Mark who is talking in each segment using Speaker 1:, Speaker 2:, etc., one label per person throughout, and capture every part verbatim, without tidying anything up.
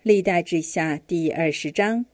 Speaker 1: 历代志下第二十章。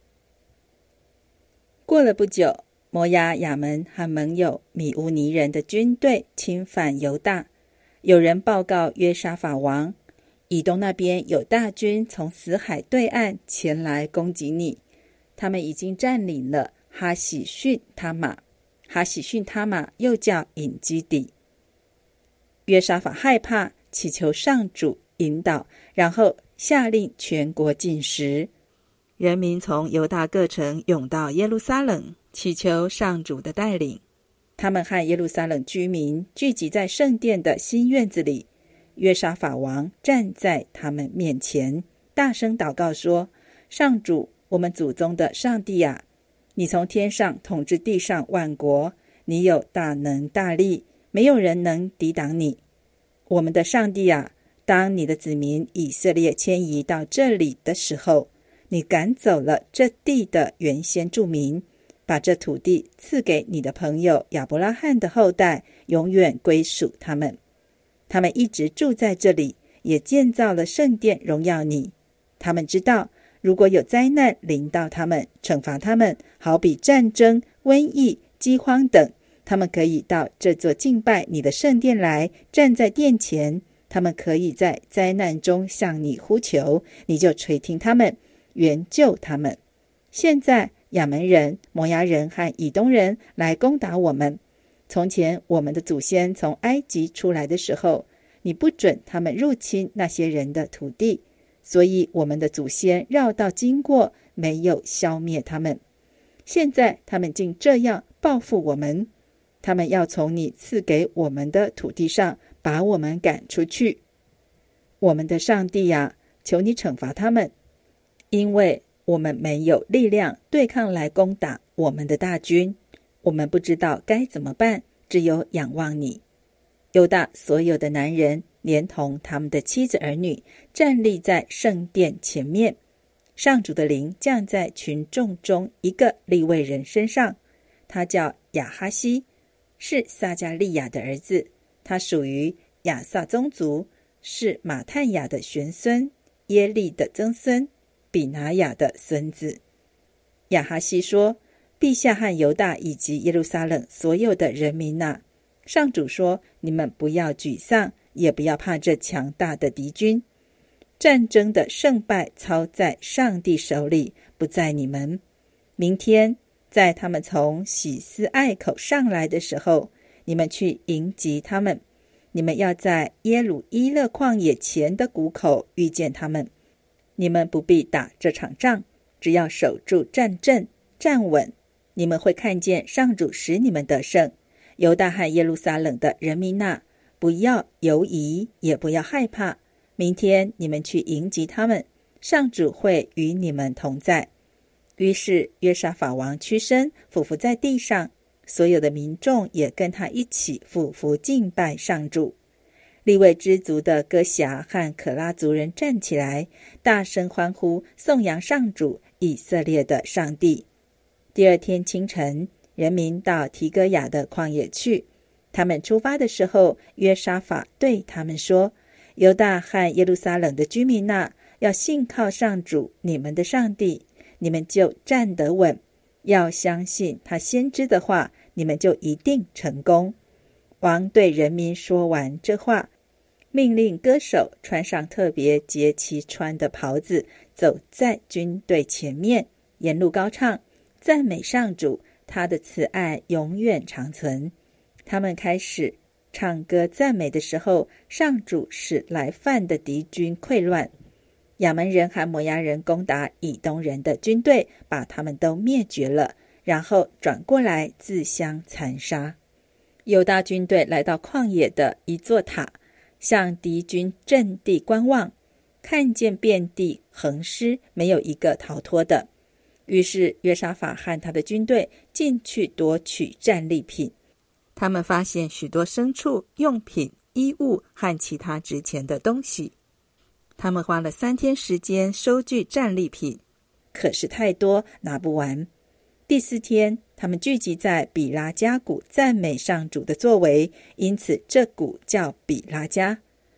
Speaker 1: 过了不久，摩押、亚门和盟友米乌尼人的军队侵犯犹大，有人报告约沙法王，以东那边有大军从死海对岸前来攻击你，他们已经占领了哈喜逊他玛，哈喜逊他玛又叫隐基底。约沙法害怕，祈求上主引导，然后下令全国禁食。人民从犹大各城涌到耶路撒冷，祈求上主的带领。他们和耶路撒冷居民聚集在圣殿的新院子里，约沙法王站在他们面前，大声祷告说：上主，我们祖宗的上帝啊，你从天上统治地上万国，你有大能大力，没有人能抵挡你。我们的上帝啊，当你的子民以色列迁移到这里的时候，你赶走了这地的原先住民，把这土地赐给你的朋友亚伯拉罕的后代，永远归属他们。他们一直住在这里，也建造了圣殿荣耀你。他们知道，如果有灾难临到他们，惩罚他们，好比战争、瘟疫、饥荒等，他们可以到这座敬拜你的圣殿来，站在殿前。他们可以在灾难中向你呼求，你就垂听他们，援救他们。现在亚门人、摩押人和以东人来攻打我们。从前我们的祖先从埃及出来的时候，你不准他们入侵那些人的土地，所以我们的祖先绕道经过，没有消灭他们。现在他们竟这样报复我们，他们要从你赐给我们的土地上把我们赶出去。我们的上帝呀，求你惩罚他们，因为我们没有力量对抗来攻打我们的大军，我们不知道该怎么办，只有仰望你。犹大所有的男人连同他们的妻子儿女站立在圣殿前面，上主的灵降在群众中一个利未人身上，他叫亚哈西，是撒迦利亚的儿子，他属于亚萨宗族，是马探雅的玄孙，耶利的曾孙，比拿雅的孙子。亚哈西说：陛下和犹大以及耶路撒冷所有的人民啊，上主说，你们不要沮丧，也不要怕这强大的敌军。战争的胜败操在上帝手里，不在你们。明天在他们从喜斯艾口上来的时候，你们去迎击他们。你们要在耶鲁伊勒旷野前的谷口遇见他们。你们不必打这场仗，只要守住战阵，站稳，你们会看见上主使你们得胜。犹大和耶路撒冷的人民啊，不要犹疑，也不要害怕。明天你们去迎击他们，上主会与你们同在。于是约沙法王屈身俯伏在地上，所有的民众也跟他一起俯伏敬拜上主。利未支族的歌辖和可拉族人站起来，大声欢呼，颂扬上主以色列的上帝。第二天清晨，人民到提哥雅的旷野去。他们出发的时候，约沙法对他们说：犹大和耶路撒冷的居民啊，要信靠上主你们的上帝，你们就站得稳。要相信他先知的话，你们就一定成功。王对人民说完这话，命令歌手穿上特别节期穿的袍子，走在军队前面，沿路高唱，赞美上主，他的慈爱永远长存。他们开始唱歌赞美的时候，上主使来犯的敌军溃乱。亚门人和摩押人攻打以东人的军队，把他们都灭绝了，然后转过来自相残杀。犹大军队来到旷野的一座塔，向敌军阵地观望，看见遍地横尸，没有一个逃脱的。于是约沙法和他的军队进去夺取战利品。他们发现许多牲畜、用品、衣物和其他值钱的东西。他们花了三天时间收据战利品，可是太多，拿不完。第四天，他们聚集在比拉加谷赞美上主的作为，因此这谷叫比拉加。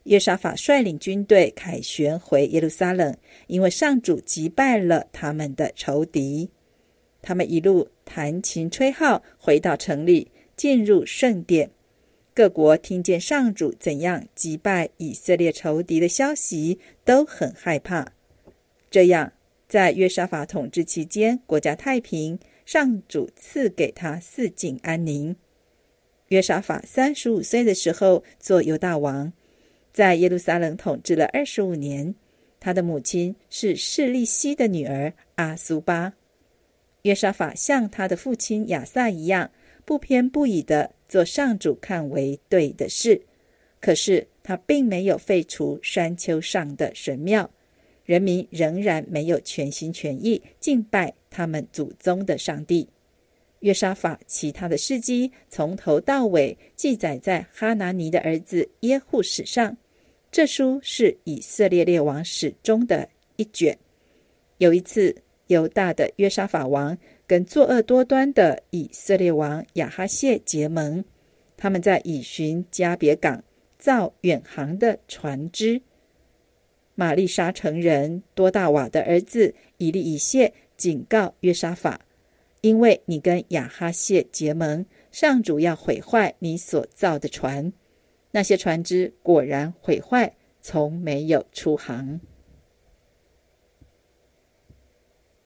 Speaker 1: 约沙法率领军队凯旋回耶路撒冷，因为上主击败了他们的仇敌。他们一路弹琴吹号回到城里，进入圣殿。各国听见上主怎样击败以色列仇敌的消息，都很害怕。这样，在约沙法统治期间，国家太平，上主赐给他四境安宁。约沙法三十五岁的时候做犹大王，在耶路撒冷统治了二十五年。他的母亲是示利希的女儿阿苏巴。约沙法像他的父亲亚撒一样，不偏不倚地做上主看为对的事。可是他并没有废除山丘上的神庙，人民仍然没有全心全意敬拜他们祖宗的上帝。约沙法其他的事迹从头到尾记载在哈拿尼的儿子耶户史上，这书是以色列列王史中的一卷。有一次，犹大的约沙法王跟作恶多端的以色列王亚哈谢结盟，他们在以寻加别港造远航的船只。玛丽莎城人多大瓦的儿子以利以谢警告约沙法，因为你跟亚哈谢结盟，上主要毁坏你所造的船。那些船只果然毁坏，从没有出航。